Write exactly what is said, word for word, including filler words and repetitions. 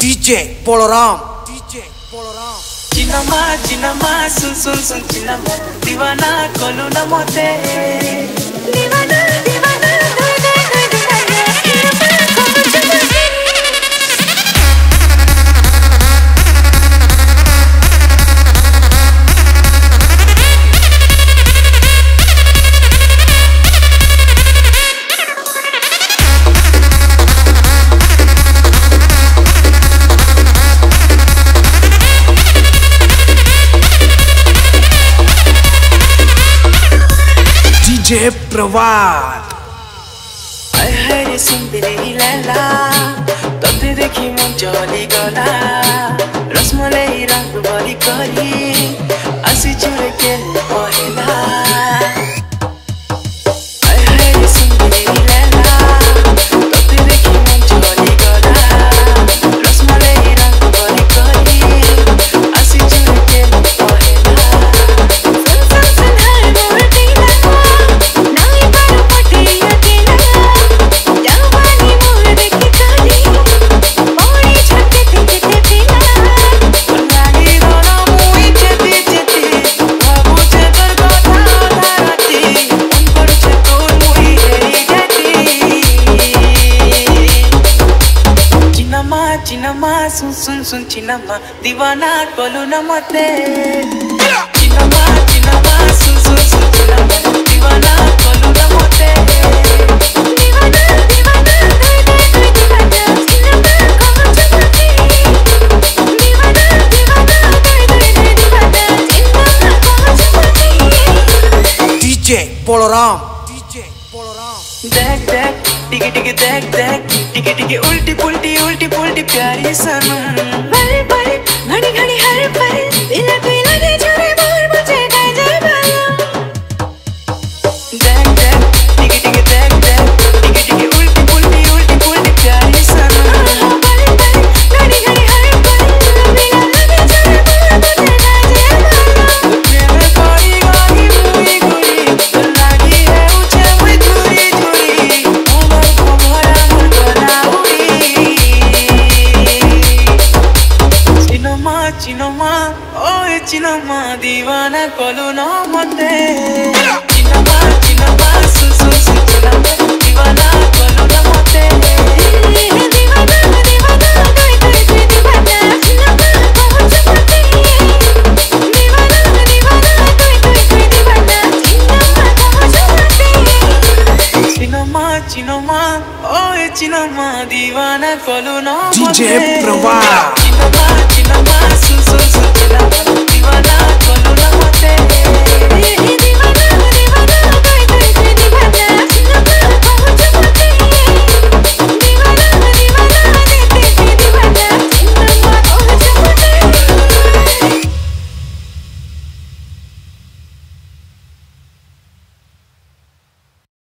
DJ Balram DJ Balram चिनमा चिनमा सुन सुन सुन चिनमा दीवाना कोलू न मोते दीवाना दीवाना दे दे दे दीवाना जय प्रभात आय हाय रे सुंदरी लैला तोते देखी मन चली गला रसमलाई रंग बली करी आसी चुरे के पहला आय हाय रे सुंदरी लैला तोते देखी मन चली गला रसमलाई रंग बली करी आसी चुरे के पहला सन सन सन हर मोरती चिनमा सुन सुन सुन चिनमा दीवाना कोलू न मते चिनमा चिनमा सुन सुन सुन चिनमा दीवाना कोलू न मते दीवाना दीवाना दे दे दे दीवाना चिनमा कोलू न मते दीवाना दीवाना दे दे दे दीवाना चिनमा कोलू न मते डीजे बलराम डीजे बलराम देख देख टिकी टिकी देख देख टिकी टिकी उल्टी पुल्टी उल्टी पुल्टी प्यारी सनम बड़े बड़े घड़ी घड़ी हर पर दिल पे लगे झूरे बोल मुझे गाजर बाला देख देख टिकी टिकी देख देख टिकी टिकी उल्टी पुल्टी उल्टी पुल्टी प्यारी सनम बड़े बड़े घड़ी घड़ी हर पर दिल लगे झूरे बोल मुझे गाजर बाला प्रेम पड़ी गई मुई गुड़ी लगी है ऊंचे मुई धुरी धुरी चिनमा ओए चिनमा दीवाना कोलू न मते चिनमा चिनमा सुन सुन सुन चिनमा दीवाना कोलू न मते दीवाना दीवाना कोई कोई कोई दीवाना चिनमा पहुंच मते दीवाना दीवाना कोई कोई कोई दीवाना चिनमा पहुंच मते चिनमा चिनमा ओए चिनमा दीवाना कोलू न मते डीजे प्रभात।